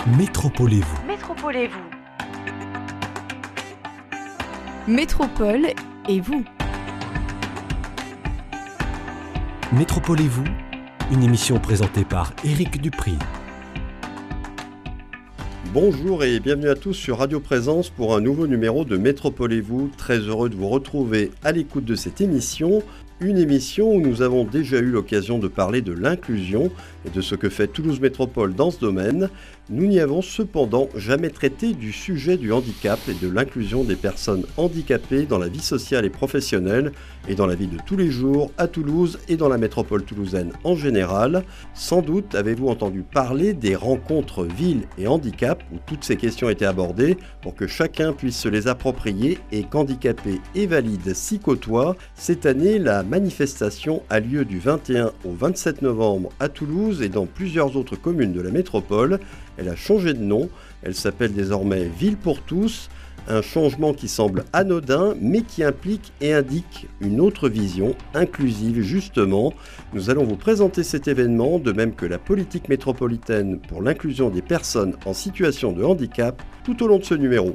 Métropolez-vous. Métropolez-vous. Métropole et vous. Métropolez-vous, une émission présentée par Éric Dupri. Bonjour et bienvenue à tous sur Radio Présence pour un nouveau numéro de Métropolez-vous. Très heureux de vous retrouver à l'écoute de cette émission. Une émission où nous avons déjà eu l'occasion de parler de l'inclusion et de ce que fait Toulouse Métropole dans ce domaine. Nous n'y avons cependant jamais traité du sujet du handicap et de l'inclusion des personnes handicapées dans la vie sociale et professionnelle et dans la vie de tous les jours à Toulouse et dans la métropole toulousaine en général. Sans doute avez-vous entendu parler des rencontres ville et handicap où toutes ces questions étaient abordées pour que chacun puisse se les approprier et qu'handicapés et valides s'y côtoient. Cette année, la manifestation a lieu du 21 au 27 novembre à Toulouse et dans plusieurs autres communes de la métropole. Elle a changé de nom, elle s'appelle désormais Ville pour tous, un changement qui semble anodin mais qui implique et indique une autre vision, inclusive justement. Nous allons vous présenter cet événement, de même que la politique métropolitaine pour l'inclusion des personnes en situation de handicap, tout au long de ce numéro.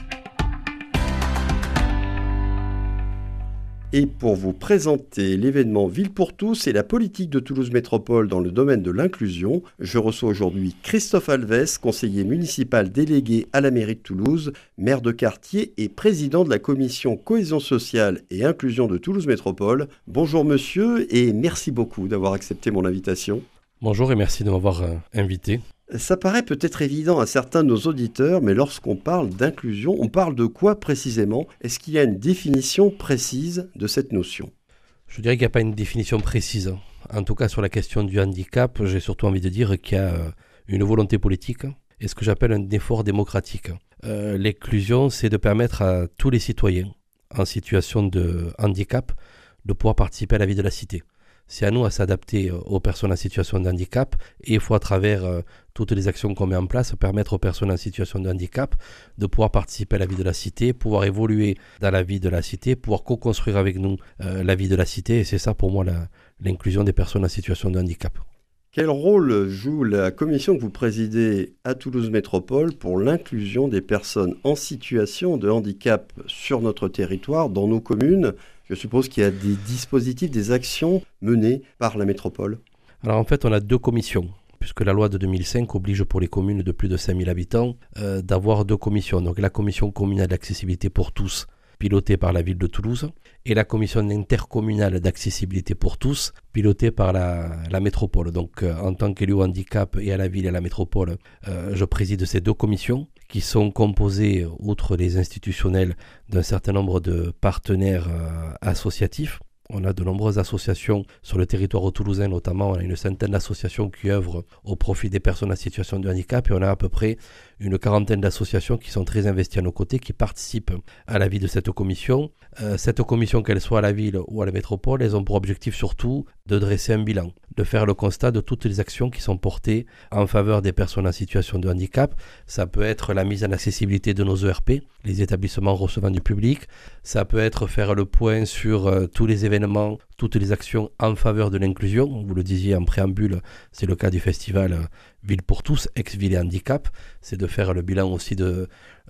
Et pour vous présenter l'événement Ville pour tous et la politique de Toulouse Métropole dans le domaine de l'inclusion, je reçois aujourd'hui Christophe Alves, conseiller municipal délégué à la mairie de Toulouse, maire de quartier et président de la commission cohésion sociale et inclusion de Toulouse Métropole. Bonjour monsieur et merci beaucoup d'avoir accepté mon invitation. Bonjour et merci de m'avoir invité. Ça paraît peut-être évident à certains de nos auditeurs, mais lorsqu'on parle d'inclusion, on parle de quoi précisément ? Est-ce qu'il y a une définition précise de cette notion ? Je dirais qu'il n'y a pas une définition précise. En tout cas, sur la question du handicap, j'ai surtout envie de dire qu'il y a une volonté politique et ce que j'appelle un effort démocratique. L'inclusion, c'est de permettre à tous les citoyens en situation de handicap de pouvoir participer à la vie de la cité. C'est à nous à s'adapter aux personnes en situation de handicap et il faut à travers toutes les actions qu'on met en place permettre aux personnes en situation de handicap de pouvoir participer à la vie de la cité, pouvoir évoluer dans la vie de la cité, pouvoir co-construire avec nous la vie de la cité et c'est ça pour moi l'inclusion des personnes en situation de handicap. Quel rôle joue la commission que vous présidez à Toulouse Métropole pour l'inclusion des personnes en situation de handicap sur notre territoire, dans nos communes ? Je suppose qu'il y a des dispositifs, des actions menées par la métropole. Alors en fait, on a deux commissions, puisque la loi de 2005 oblige pour les communes de plus de 5000 habitants d'avoir deux commissions. Donc la commission communale d'accessibilité pour tous, pilotée par la ville de Toulouse, et la commission intercommunale d'accessibilité pour tous, pilotée par la métropole. Donc en tant qu'élu au handicap et à la ville et à la métropole, je préside ces deux commissions qui sont composées, outre les institutionnels, d'un certain nombre de partenaires associatifs. On a de nombreuses associations sur le territoire toulousain, notamment on a une centaine d'associations qui œuvrent au profit des personnes en situation de handicap et on a à peu près une quarantaine d'associations qui sont très investies à nos côtés, qui participent à la vie de cette commission. Cette commission, qu'elle soit à la ville ou à la métropole, elles ont pour objectif surtout de dresser un bilan, de faire le constat de toutes les actions qui sont portées en faveur des personnes en situation de handicap. Ça peut être la mise en accessibilité de nos ERP, les établissements recevant du public. Ça peut être faire le point sur tous les événements, toutes les actions en faveur de l'inclusion. Vous le disiez en préambule, c'est le cas du festival Ville pour tous, ex-Ville et handicap. C'est de faire le bilan aussi de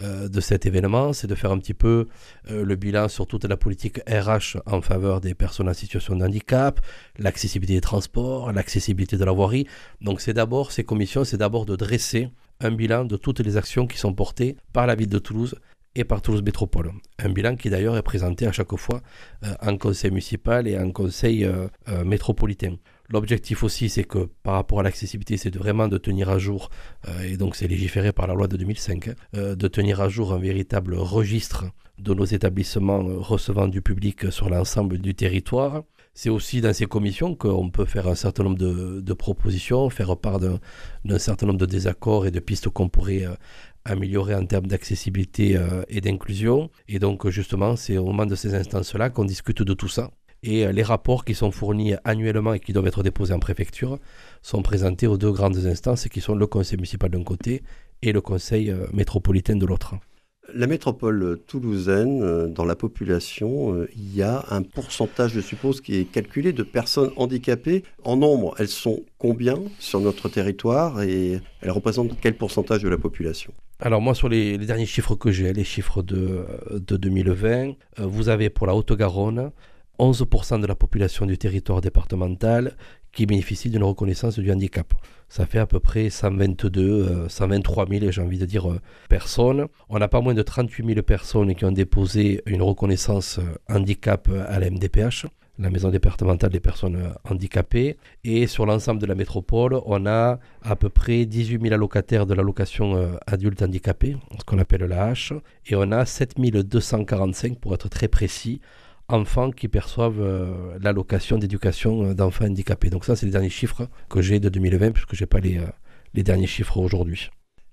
cet événement, c'est de faire un petit peu le bilan sur toute la politique RH en faveur des personnes en situation de handicap, l'accessibilité des transports, l'accessibilité de la voirie. Donc c'est d'abord, ces commissions, c'est d'abord de dresser un bilan de toutes les actions qui sont portées par la ville de Toulouse et par Toulouse Métropole. Un bilan qui d'ailleurs est présenté à chaque fois en conseil municipal et en conseil métropolitain. L'objectif aussi, c'est que par rapport à l'accessibilité, c'est vraiment de tenir à jour, et donc c'est légiféré par la loi de 2005, de tenir à jour un véritable registre de nos établissements recevant du public sur l'ensemble du territoire. C'est aussi dans ces commissions qu'on peut faire un certain nombre de propositions, faire part d'un certain nombre de désaccords et de pistes qu'on pourrait améliorer en termes d'accessibilité et d'inclusion. Et donc justement, c'est au moment de ces instances-là qu'on discute de tout ça. Et les rapports qui sont fournis annuellement et qui doivent être déposés en préfecture sont présentés aux deux grandes instances qui sont le conseil municipal d'un côté et le conseil métropolitain de l'autre. La métropole toulousaine, dans la population, il y a un pourcentage, je suppose, qui est calculé de personnes handicapées. En nombre, elles sont combien sur notre territoire et elles représentent quel pourcentage de la population ? Alors moi, sur les derniers chiffres que j'ai, les chiffres de 2020, vous avez pour la Haute-Garonne 11% de la population du territoire départemental qui bénéficie d'une reconnaissance du handicap. Ça fait à peu près 123 000, j'ai envie de dire, personnes. On n'a pas moins de 38 000 personnes qui ont déposé une reconnaissance handicap à la MDPH, la Maison départementale des personnes handicapées. Et sur l'ensemble de la métropole, on a à peu près 18 000 allocataires de l'allocation adulte handicapé, ce qu'on appelle l'AH. Et on a 7 245, pour être très précis, enfants qui perçoivent l'allocation d'éducation d'enfants handicapés. Donc ça, c'est les derniers chiffres que j'ai de 2020, puisque je n'ai pas les derniers chiffres aujourd'hui.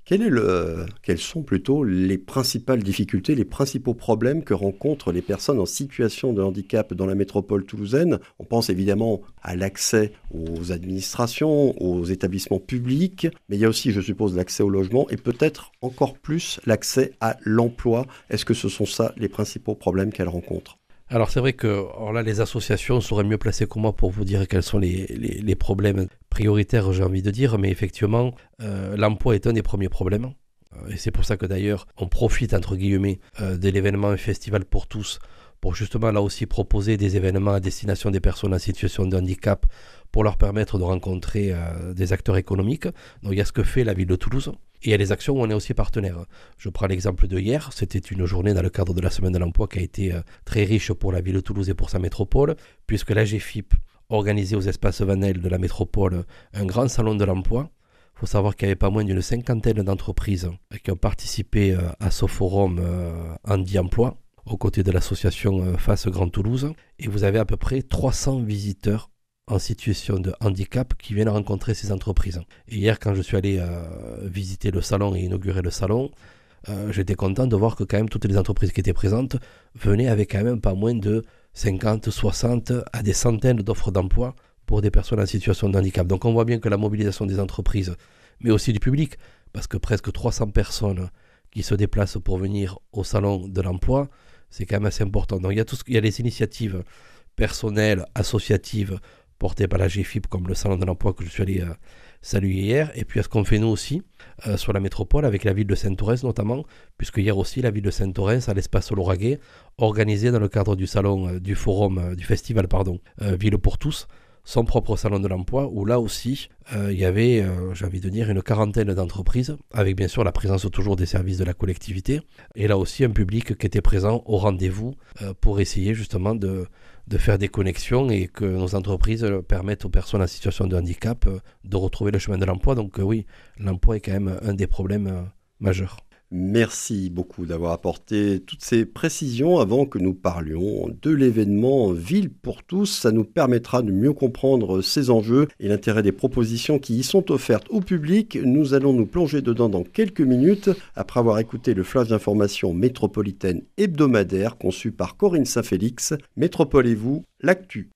Quelles sont plutôt les principales difficultés, les principaux problèmes que rencontrent les personnes en situation de handicap dans la métropole toulousaine ? On pense évidemment à l'accès aux administrations, aux établissements publics, mais il y a aussi, je suppose, l'accès au logement et peut-être encore plus l'accès à l'emploi. Est-ce que ce sont ça les principaux problèmes qu'elles rencontrent ? Alors c'est vrai que là, les associations seraient mieux placées que moi pour vous dire quels sont les problèmes prioritaires, j'ai envie de dire, mais effectivement, l'emploi est un des premiers problèmes. Et c'est pour ça que d'ailleurs, on profite, entre guillemets, de l'événement Festival pour tous, pour justement là aussi proposer des événements à destination des personnes en situation de handicap pour leur permettre de rencontrer des acteurs économiques. Donc il y a ce que fait la ville de Toulouse. Et il y a les actions où on est aussi partenaire. Je prends l'exemple de hier, c'était une journée dans le cadre de la Semaine de l'Emploi qui a été très riche pour la ville de Toulouse et pour sa métropole, puisque la GFIP organisait aux espaces Vanel de la métropole un grand salon de l'emploi. Il faut savoir qu'il y avait pas moins d'une 50aine d'entreprises qui ont participé à ce forum Handi-Emploi, aux côtés de l'association Face Grand Toulouse. Et vous avez à peu près 300 visiteurs en situation de handicap qui viennent rencontrer ces entreprises. Et hier, quand je suis allé visiter le salon et inaugurer le salon, j'étais content de voir que quand même toutes les entreprises qui étaient présentes venaient avec quand même pas moins de 50, 60 à des centaines d'offres d'emploi pour des personnes en situation de handicap. Donc on voit bien que la mobilisation des entreprises, mais aussi du public, parce que presque 300 personnes qui se déplacent pour venir au salon de l'emploi, c'est quand même assez important. Donc il y a des initiatives personnelles, associatives, porté par la GFIP comme le salon de l'emploi que je suis allé saluer hier. Et puis à ce qu'on fait nous aussi sur la métropole avec la ville de Saint-Orens notamment, puisque hier aussi la ville de Saint-Orens à l'espace Lauragais organisé dans le cadre du salon du festival Ville pour tous, son propre salon de l'emploi où là aussi il y avait j'ai envie de dire une quarantaine d'entreprises avec bien sûr la présence toujours des services de la collectivité et là aussi un public qui était présent au rendez-vous pour essayer justement de faire des connexions et que nos entreprises permettent aux personnes en situation de handicap de retrouver le chemin de l'emploi. Donc oui, l'emploi est quand même un des problèmes majeurs. Merci beaucoup d'avoir apporté toutes ces précisions avant que nous parlions de l'événement Ville pour tous. Ça nous permettra de mieux comprendre ces enjeux et l'intérêt des propositions qui y sont offertes au public. Nous allons nous plonger dedans dans quelques minutes après avoir écouté le flash d'information métropolitaine hebdomadaire conçu par Corinne Saint-Félix. Métropole et vous, l'actu.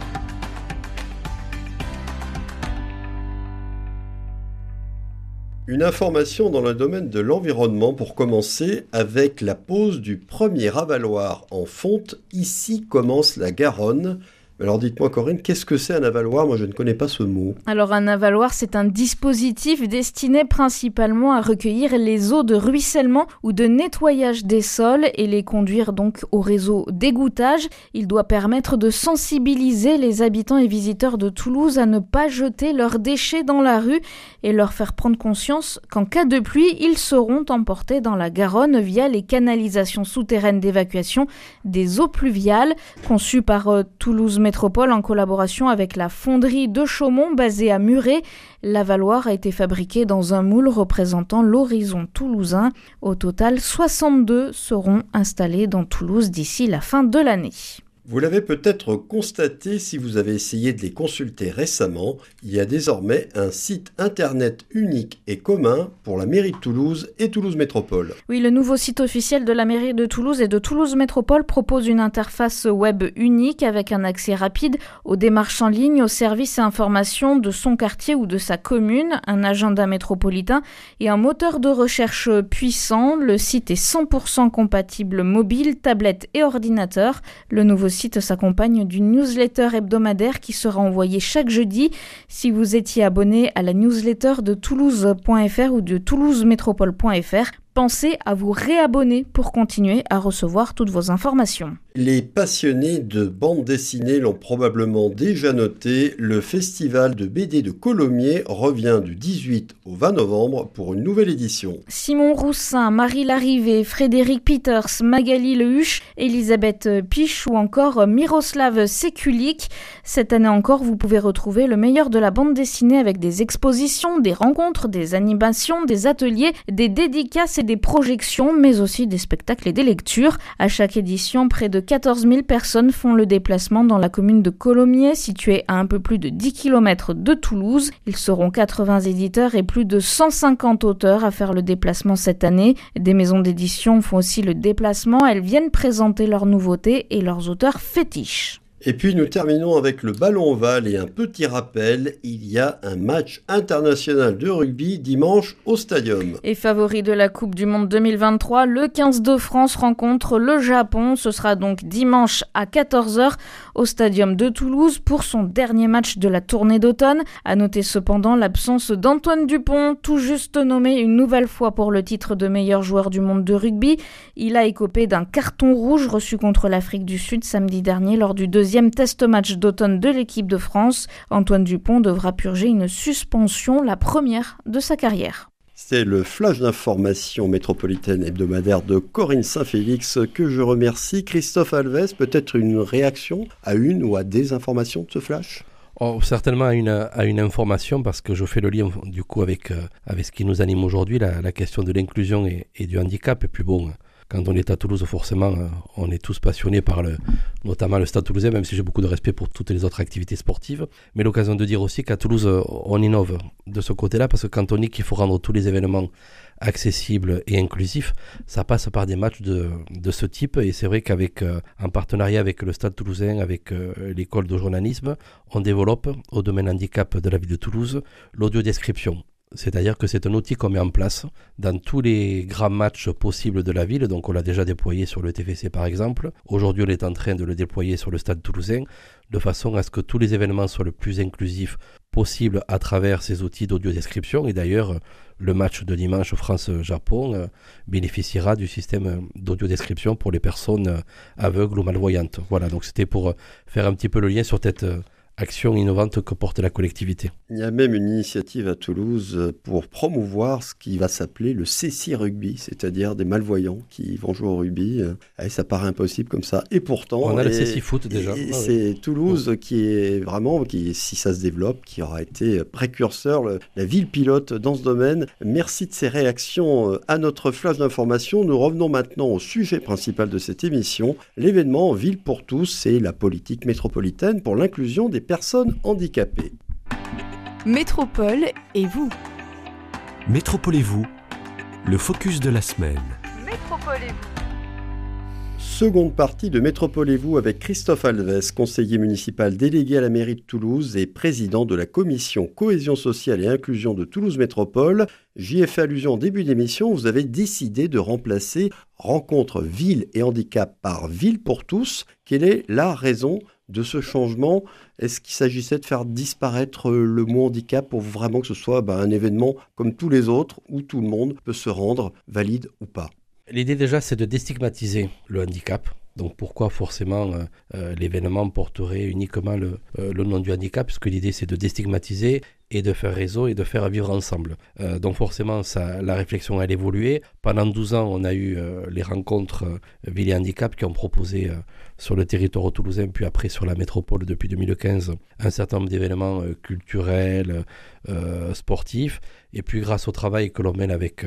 Une information dans le domaine de l'environnement pour commencer avec la pose du premier avaloir en fonte. Ici commence la Garonne. Alors dites-moi Corinne, qu'est-ce que c'est un avaloir ? Moi je ne connais pas ce mot. Alors un avaloir, c'est un dispositif destiné principalement à recueillir les eaux de ruissellement ou de nettoyage des sols et les conduire donc au réseau d'égouttage. Il doit permettre de sensibiliser les habitants et visiteurs de Toulouse à ne pas jeter leurs déchets dans la rue et leur faire prendre conscience qu'en cas de pluie, ils seront emportés dans la Garonne via les canalisations souterraines d'évacuation des eaux pluviales conçues par Toulouse Métropole en collaboration avec la fonderie de Chaumont basée à Muret. L'avaloir a été fabriqué dans un moule représentant l'horizon toulousain. Au total, 62 seront installés dans Toulouse d'ici la fin de l'année. Vous l'avez peut-être constaté si vous avez essayé de les consulter récemment, il y a désormais un site internet unique et commun pour la mairie de Toulouse et Toulouse Métropole. Oui, le nouveau site officiel de la mairie de Toulouse et de Toulouse Métropole propose une interface web unique avec un accès rapide aux démarches en ligne, aux services et informations de son quartier ou de sa commune, un agenda métropolitain et un moteur de recherche puissant. Le site est 100% compatible mobile, tablette et ordinateur. Le nouveau site s'accompagne d'une newsletter hebdomadaire qui sera envoyée chaque jeudi. Si vous étiez abonné à la newsletter de toulouse.fr ou de toulousemétropole.fr, pensez à vous réabonner pour continuer à recevoir toutes vos informations. Les passionnés de bande dessinée l'ont probablement déjà noté, le festival de BD de Colomiers revient du 18 au 20 novembre pour une nouvelle édition. Simon Roussin, Marie Larrivée, Frédéric Peters, Magali Lehuche, Elisabeth Piche ou encore Miroslav Sekulik. Cette année encore, vous pouvez retrouver le meilleur de la bande dessinée avec des expositions, des rencontres, des animations, des ateliers, des dédicaces et des projections, mais aussi des spectacles et des lectures. À chaque édition, près de 14 000 personnes font le déplacement dans la commune de Colomiers, située à un peu plus de 10 km de Toulouse. Ils seront 80 éditeurs et plus de 150 auteurs à faire le déplacement cette année. Des maisons d'édition font aussi le déplacement. Elles viennent présenter leurs nouveautés et leurs auteurs fétiches. Et puis nous terminons avec le ballon ovale et un petit rappel, il y a un match international de rugby dimanche au Stadium. Et favori de la Coupe du Monde 2023, le 15 de France rencontre le Japon. Ce sera donc dimanche à 14h au Stadium de Toulouse pour son dernier match de la tournée d'automne. À noter cependant l'absence d'Antoine Dupont, tout juste nommé une nouvelle fois pour le titre de meilleur joueur du monde de rugby. Il a écopé d'un carton rouge reçu contre l'Afrique du Sud samedi dernier lors du deuxième test match d'automne de l'équipe de France. Antoine Dupont devra purger une suspension, la première de sa carrière. C'est le flash d'information métropolitaine hebdomadaire de Corinne Saint-Félix que je remercie. Christophe Alves, peut-être une réaction à une ou à des informations de ce flash ? Certainement à une information, parce que je fais le lien du coup avec ce qui nous anime aujourd'hui, la question de l'inclusion et du handicap. Et puis bon, quand on est à Toulouse, forcément, on est tous passionnés par notamment le Stade Toulousain, même si j'ai beaucoup de respect pour toutes les autres activités sportives. Mais l'occasion de dire aussi qu'à Toulouse, on innove de ce côté-là, parce que quand on dit qu'il faut rendre tous les événements accessibles et inclusifs, ça passe par des matchs de ce type. Et c'est vrai qu'avec en partenariat avec le Stade Toulousain, avec l'école de journalisme, on développe au domaine handicap de la ville de Toulouse l'audiodescription. C'est-à-dire que c'est un outil qu'on met en place dans tous les grands matchs possibles de la ville. Donc on l'a déjà déployé sur le TFC par exemple. Aujourd'hui on est en train de le déployer sur le Stade Toulousain, de façon à ce que tous les événements soient le plus inclusifs possible à travers ces outils d'audiodescription. Et d'ailleurs, le match de dimanche France-Japon bénéficiera du système d'audiodescription pour les personnes aveugles ou malvoyantes. Voilà, donc c'était pour faire un petit peu le lien sur cette action innovante que porte la collectivité. Il y a même une initiative à Toulouse pour promouvoir ce qui va s'appeler le CC Rugby, c'est-à-dire des malvoyants qui vont jouer au rugby. Et ça paraît impossible comme ça. Et pourtant... On a le CC Foot déjà. C'est Toulouse qui est vraiment, si ça se développe, qui aura été précurseur, la ville pilote dans ce domaine. Merci de ces réactions à notre flash d'information. Nous revenons maintenant au sujet principal de cette émission, l'événement Ville pour tous, c'est la politique métropolitaine pour l'inclusion des personnes handicapées. Métropole et vous. Métropolez-vous, le focus de la semaine. Métropolez-vous. Seconde partie de Métropolez-vous avec Christophe Alves, conseiller municipal délégué à la mairie de Toulouse et président de la commission cohésion sociale et inclusion de Toulouse Métropole. J'y ai fait allusion en début d'émission, vous avez décidé de remplacer rencontre ville et handicap par ville pour tous. Quelle est la raison de ce changement? Est-ce qu'il s'agissait de faire disparaître le mot handicap pour vraiment que ce soit un événement comme tous les autres où tout le monde peut se rendre, valide ou pas? L'idée déjà, c'est de déstigmatiser le handicap. Donc pourquoi forcément l'événement porterait uniquement le nom du handicap, puisque l'idée c'est de déstigmatiser et de faire réseau et de faire vivre ensemble. Donc forcément la réflexion elle évolué. Pendant 12 ans on a eu les rencontres Ville et Handicap qui ont proposé sur le territoire toulousain, puis après sur la métropole depuis 2015, un certain nombre d'événements culturels, sportifs. Et puis grâce au travail que l'on mène avec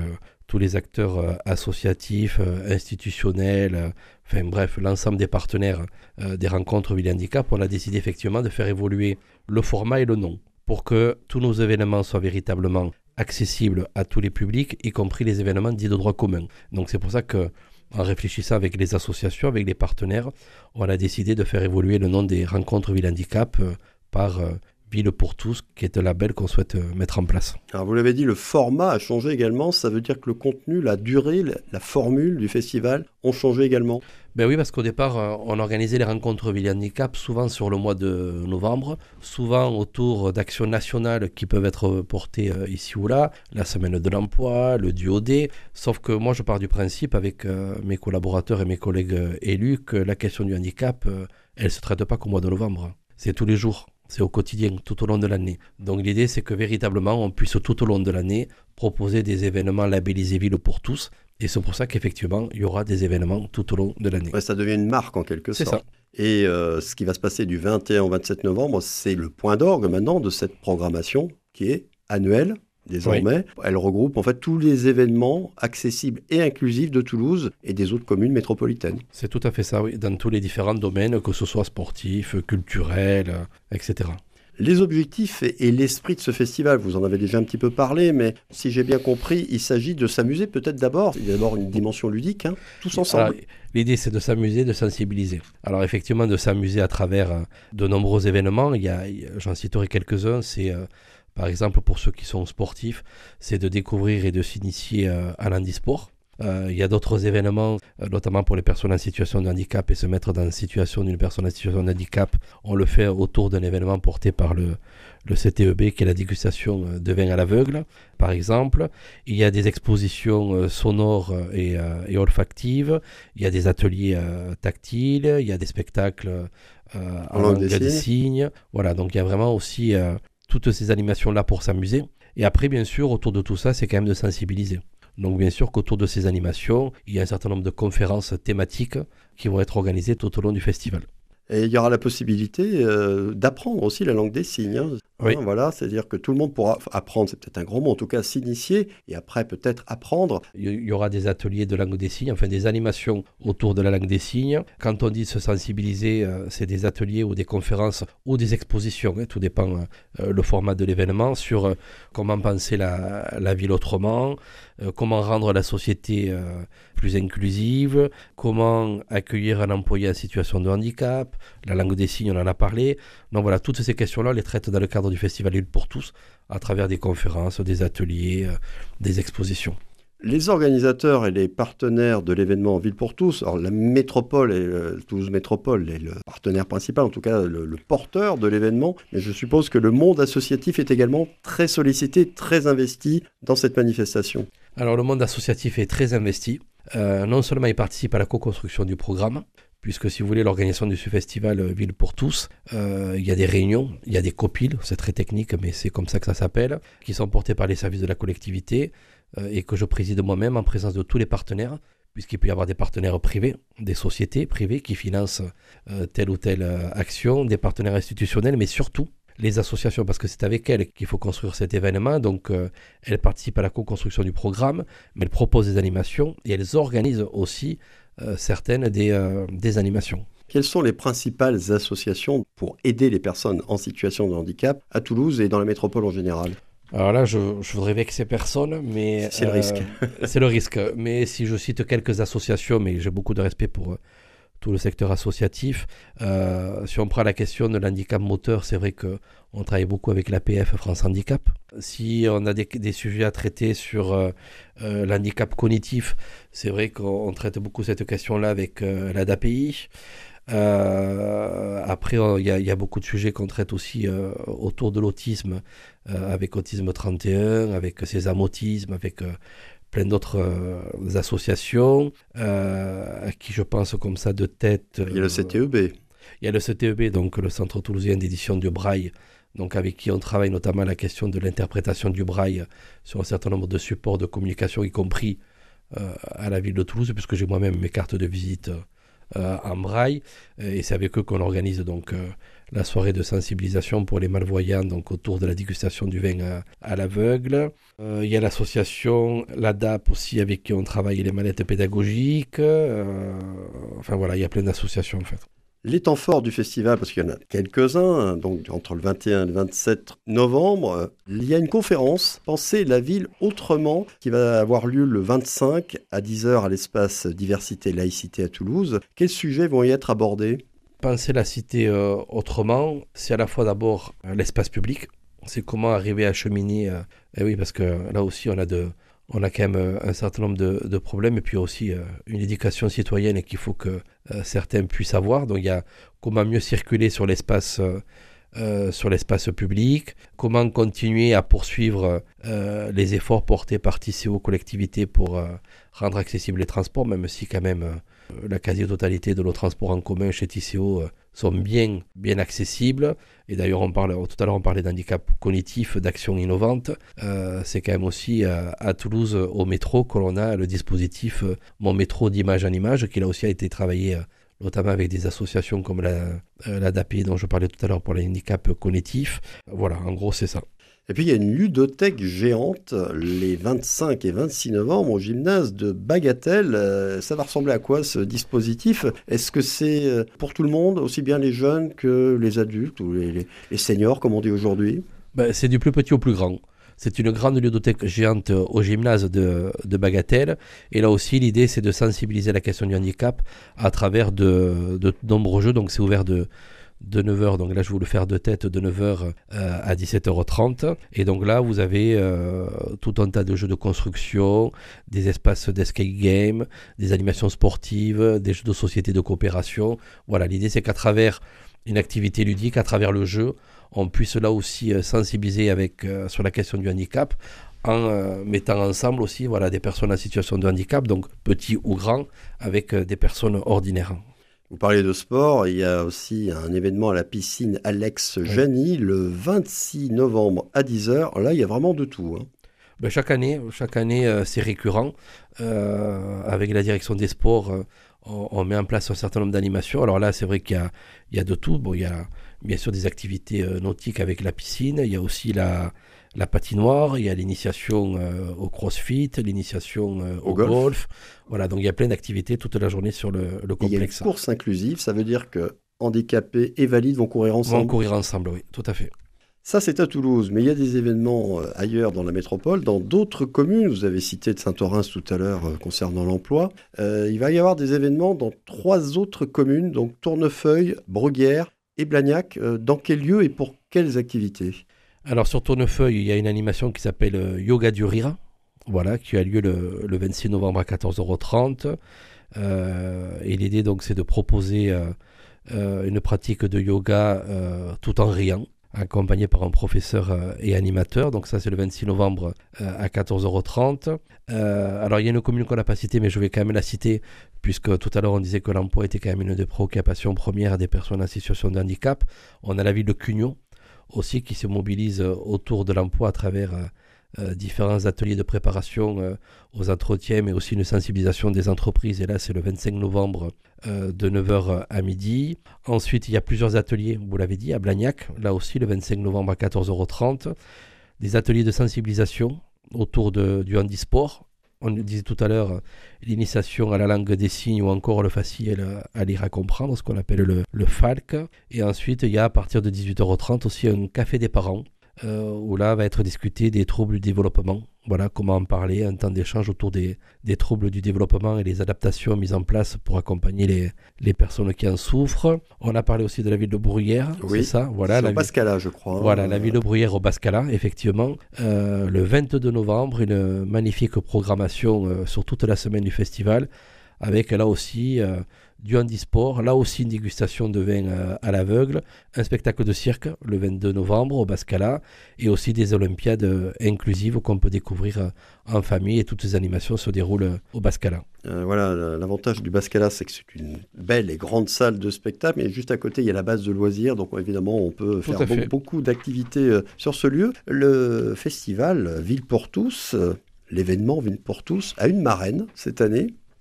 tous les acteurs associatifs, institutionnels, enfin bref, l'ensemble des partenaires des rencontres Ville et Handicap, on a décidé effectivement de faire évoluer le format et le nom pour que tous nos événements soient véritablement accessibles à tous les publics, y compris les événements dits de droit commun. Donc c'est pour ça que, en réfléchissant avec les associations, avec les partenaires, on a décidé de faire évoluer le nom des rencontres Ville et Handicap par Ville pour tous, qui est un label qu'on souhaite mettre en place. Alors vous l'avez dit, le format a changé également, ça veut dire que le contenu, la durée, la formule du festival ont changé également? Ben oui, parce qu'au départ, on organisait les rencontres Ville et Handicap souvent sur le mois de novembre, souvent autour d'actions nationales qui peuvent être portées ici ou là, la semaine de l'emploi, le duodé, sauf que moi je pars du principe avec mes collaborateurs et mes collègues élus que la question du handicap, elle ne se traite pas qu'au mois de novembre, c'est tous les jours. C'est au quotidien, tout au long de l'année. Donc l'idée, c'est que véritablement, on puisse tout au long de l'année proposer des événements labellisés Ville pour tous. Et c'est pour ça qu'effectivement, il y aura des événements tout au long de l'année. Ouais, ça devient une marque en quelque sorte. C'est ça. Et ce qui va se passer du 21 au 27 novembre, c'est le point d'orgue maintenant de cette programmation qui est annuelle. Désormais, oui. Elle regroupe en fait tous les événements accessibles et inclusifs de Toulouse et des autres communes métropolitaines. C'est tout à fait ça, oui, dans tous les différents domaines, que ce soit sportif, culturel, etc. Les objectifs et l'esprit de ce festival, vous en avez déjà un petit peu parlé, mais si j'ai bien compris, il s'agit de s'amuser peut-être d'abord. Il y a d'abord une dimension ludique, tous ensemble. Alors, l'idée, c'est de s'amuser, de sensibiliser. Alors effectivement, de s'amuser à travers de nombreux événements. J'en citerai quelques-uns, c'est... Par exemple, pour ceux qui sont sportifs, c'est de découvrir et de s'initier à l'handisport. Il y a d'autres événements, notamment pour les personnes en situation de handicap et se mettre dans la situation d'une personne en situation de handicap. On le fait autour d'un événement porté par le CTEB, qui est la dégustation de vin à l'aveugle, par exemple. Il y a des expositions sonores et olfactives. Il y a des ateliers tactiles. Il y a des spectacles en langue des signes. Voilà, donc il y a vraiment aussi... toutes ces animations-là pour s'amuser. Et après, bien sûr, autour de tout ça, c'est quand même de sensibiliser. Donc, bien sûr qu'autour de ces animations, il y a un certain nombre de conférences thématiques qui vont être organisées tout au long du festival. Et il y aura la possibilité d'apprendre aussi la langue des signes. Oui. Voilà, c'est-à-dire que tout le monde pourra apprendre, c'est peut-être un gros mot, en tout cas s'initier, et après peut-être apprendre. Il y aura des ateliers de langue des signes, enfin des animations autour de la langue des signes. Quand on dit se sensibiliser, c'est des ateliers ou des conférences ou des expositions, tout dépend le format de l'événement, sur comment penser la ville autrement, comment rendre la société plus inclusive, comment accueillir un employé en situation de handicap, la langue des signes, on en a parlé. Donc voilà, toutes ces questions-là, on les traite dans le cadre du Festival Ville pour tous, à travers des conférences, des ateliers, des expositions. Les organisateurs et les partenaires de l'événement Ville pour tous, alors la métropole, Toulouse Métropole est le partenaire principal, en tout cas le porteur de l'événement, mais je suppose que le monde associatif est également très sollicité, très investi dans cette manifestation. Alors le monde associatif est très investi. Non seulement il participe à la co-construction du programme, puisque si vous voulez, l'organisation de ce festival Ville pour tous, il y a des réunions, il y a des copiles, c'est très technique, mais c'est comme ça que ça s'appelle, qui sont portés par les services de la collectivité et que je préside moi-même en présence de tous les partenaires, puisqu'il peut y avoir des partenaires privés, des sociétés privées qui financent telle ou telle action, des partenaires institutionnels, mais surtout les associations, parce que c'est avec elles qu'il faut construire cet événement. Donc elles participent à la co-construction du programme, mais elles proposent des animations et elles organisent aussi certaines des animations. Quelles sont les principales associations pour aider les personnes en situation de handicap à Toulouse et dans la métropole en général ? Alors là, je voudrais vexer personne, mais... C'est le risque. C'est le risque. Mais si je cite quelques associations, mais j'ai beaucoup de respect pour tout le secteur associatif. Si on prend la question de l'handicap moteur, c'est vrai qu'on travaille beaucoup avec l'APF France Handicap. Si on a des sujets à traiter sur l'handicap cognitif, c'est vrai qu'on traite beaucoup cette question-là avec l'ADAPI. Après, il y a beaucoup de sujets qu'on traite aussi autour de l'autisme, avec Autisme 31, avec Sésame Autisme, avec plein d'autres associations, à qui je pense comme ça de tête. Il y a le CTEB. Il y a le CTEB, donc le Centre Toulousien d'édition du Braille, donc avec qui on travaille notamment la question de l'interprétation du Braille sur un certain nombre de supports de communication, y compris à la ville de Toulouse, puisque j'ai moi-même mes cartes de visite en braille. Et c'est avec eux qu'on organise donc la soirée de sensibilisation pour les malvoyants, donc autour de la dégustation du vin à l'aveugle. Il y a l'association, l'ADAP aussi, avec qui on travaille les mallettes pédagogiques. Enfin voilà, il y a plein d'associations en fait. Les temps forts du festival, parce qu'il y en a quelques-uns, donc entre le 21 et le 27 novembre, il y a une conférence « Penser la ville autrement » qui va avoir lieu le 25 à 10h à l'espace Diversité et Laïcité à Toulouse. Quels sujets vont y être abordés ? Penser la cité autrement, c'est à la fois d'abord l'espace public, c'est comment arriver à cheminer, et oui, parce que là aussi on a quand même un certain nombre de problèmes, et puis aussi une éducation citoyenne qu'il faut que certains puissent avoir. Donc il y a comment mieux circuler sur l'espace public, comment continuer à poursuivre les efforts portés par TCO collectivité pour rendre accessibles les transports, même si quand même la quasi-totalité de nos transports en commun chez TCO sont bien accessibles. Et d'ailleurs, tout à l'heure, on parlait d'handicap cognitif, d'actions innovantes. C'est quand même aussi à Toulouse, au métro, que l'on a le dispositif Mon métro d'image en image, qui là aussi a été travaillé notamment avec des associations comme l'ADAPI, dont je parlais tout à l'heure pour les handicaps cognitifs. Voilà, en gros, c'est ça. Et puis il y a une ludothèque géante les 25 et 26 novembre au gymnase de Bagatelle. Ça va ressembler à quoi ce dispositif ? Est-ce que c'est pour tout le monde, aussi bien les jeunes que les adultes ou les seniors comme on dit aujourd'hui ? C'est du plus petit au plus grand. C'est une grande ludothèque géante au gymnase de Bagatelle. Et là aussi, l'idée, c'est de sensibiliser à la question du handicap à travers de nombreux jeux. Donc c'est ouvert de 9h, donc là je vais vous le faire de tête, de 9h à 17h30. Et donc là vous avez tout un tas de jeux de construction, des espaces d'escape game, des animations sportives, des jeux de société de coopération. Voilà, l'idée c'est qu'à travers une activité ludique, à travers le jeu, on puisse là aussi sensibiliser sur la question du handicap, en mettant ensemble aussi des personnes en situation de handicap, donc petits ou grands, avec des personnes ordinaires. Vous parlez de sport, il y a aussi un événement à la piscine Alex Jany le 26 novembre à 10h. Là, il y a vraiment de tout. Chaque année, c'est récurrent. Avec la direction des sports, on met en place un certain nombre d'animations. Alors là, c'est vrai qu'il y a de tout. Bon, il y a bien sûr des activités nautiques avec la piscine. Il y a aussi la patinoire, il y a l'initiation au crossfit, l'initiation au golf. Voilà, donc il y a plein d'activités toute la journée sur le complexe. Il y a une course inclusive, ça veut dire que handicapés et valides vont courir ensemble. Vont courir ensemble, oui, tout à fait. Ça, c'est à Toulouse, mais il y a des événements ailleurs dans la métropole, dans d'autres communes. Vous avez cité de Saint-Orens tout à l'heure concernant l'emploi. Il va y avoir des événements dans 3 autres communes, donc Tournefeuille, Bruguière et Blagnac. Dans quel lieu et pour quelles activités ? Alors sur Tournefeuille, il y a une animation qui s'appelle Yoga du Rire, qui a lieu le 26 novembre à 14h30. Et l'idée donc c'est de proposer une pratique de yoga tout en riant, accompagné par un professeur et animateur. Donc ça c'est le 26 novembre à 14h30. Alors il y a une commune qu'on n'a pas citée, mais je vais quand même la citer, puisque tout à l'heure on disait que l'emploi était quand même une des préoccupations premières des personnes en situation de handicap. On a la ville de Cugnot aussi qui se mobilise autour de l'emploi à travers différents ateliers de préparation aux entretiens, mais aussi une sensibilisation des entreprises. Et là, c'est le 25 novembre de 9h à midi. Ensuite, il y a plusieurs ateliers, vous l'avez dit, à Blagnac, là aussi le 25 novembre à 14h30. Des ateliers de sensibilisation autour du handisport. On disait tout à l'heure l'initiation à la langue des signes ou encore le facile à lire à comprendre, ce qu'on appelle le FALC. Et ensuite, il y a à partir de 18h30 aussi un café des parents où là va être discuté des troubles du développement. Voilà, comment en parler, un temps d'échange autour des troubles du développement et les adaptations mises en place pour accompagner les personnes qui en souffrent. On a parlé aussi de la ville de Bruyères, oui, c'est ça, voilà, c'est au Bascala, je crois. Voilà, la ville de Bruyères au Bascala, effectivement. Le 22 novembre, une magnifique programmation sur toute la semaine du festival, avec là aussi du handisport, là aussi une dégustation de vin à l'aveugle, un spectacle de cirque le 22 novembre au Bascala, et aussi des olympiades inclusives qu'on peut découvrir en famille, et toutes les animations se déroulent au Bascala. Voilà, l'avantage du Bascala, c'est que c'est une belle et grande salle de spectacle, mais juste à côté, il y a la base de loisirs, donc évidemment, on peut faire beaucoup d'activités sur ce lieu. Le festival Ville pour tous, l'événement Ville pour tous, a une marraine cette année.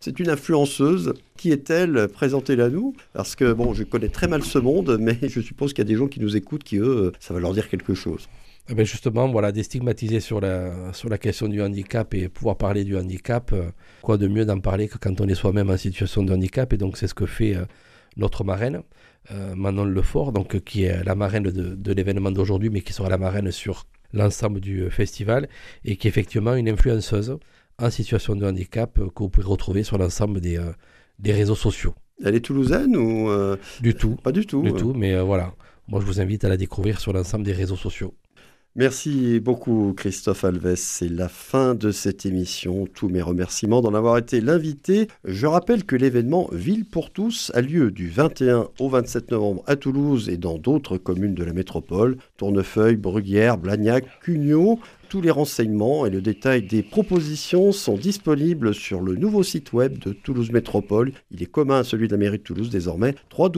C'est une influenceuse. Qui est-elle? Présentez-la nous. Parce que, bon, je connais très mal ce monde, mais je suppose qu'il y a des gens qui nous écoutent qui, eux, ça va leur dire quelque chose. Eh bien justement, voilà, déstigmatiser sur la question du handicap et pouvoir parler du handicap, quoi de mieux d'en parler que quand on est soi-même en situation de handicap. Et donc, c'est ce que fait notre marraine, Manon Lefort, donc, qui est la marraine de l'événement d'aujourd'hui, mais qui sera la marraine sur l'ensemble du festival, et qui est effectivement une influenceuse en situation de handicap que vous pouvez retrouver sur l'ensemble des réseaux sociaux. Elle est toulousaine ou Du tout. Pas du tout. Du tout, mais voilà. Moi, je vous invite à la découvrir sur l'ensemble des réseaux sociaux. Merci beaucoup Christophe Alves, c'est la fin de cette émission. Tous mes remerciements d'en avoir été l'invité. Je rappelle que l'événement Ville pour tous a lieu du 21 au 27 novembre à Toulouse et dans d'autres communes de la métropole, Tournefeuille, Bruguière, Blagnac, Cugnot. Tous les renseignements et le détail des propositions sont disponibles sur le nouveau site web de Toulouse Métropole. Il est commun à celui de la mairie de Toulouse désormais,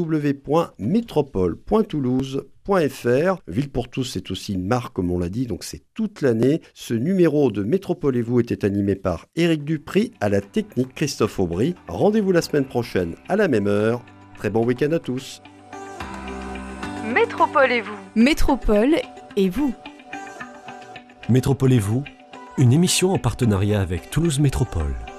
www.métropole.toulouse.fr. Ville pour tous, c'est aussi une marque, comme on l'a dit, donc c'est toute l'année. Ce numéro de Métropole et vous était animé par Éric Dupry, à la technique Christophe Aubry. Rendez-vous la semaine prochaine à la même heure. Très bon week-end à tous. Métropole et vous. Métropole et vous. Métropole et vous, une émission en partenariat avec Toulouse Métropole.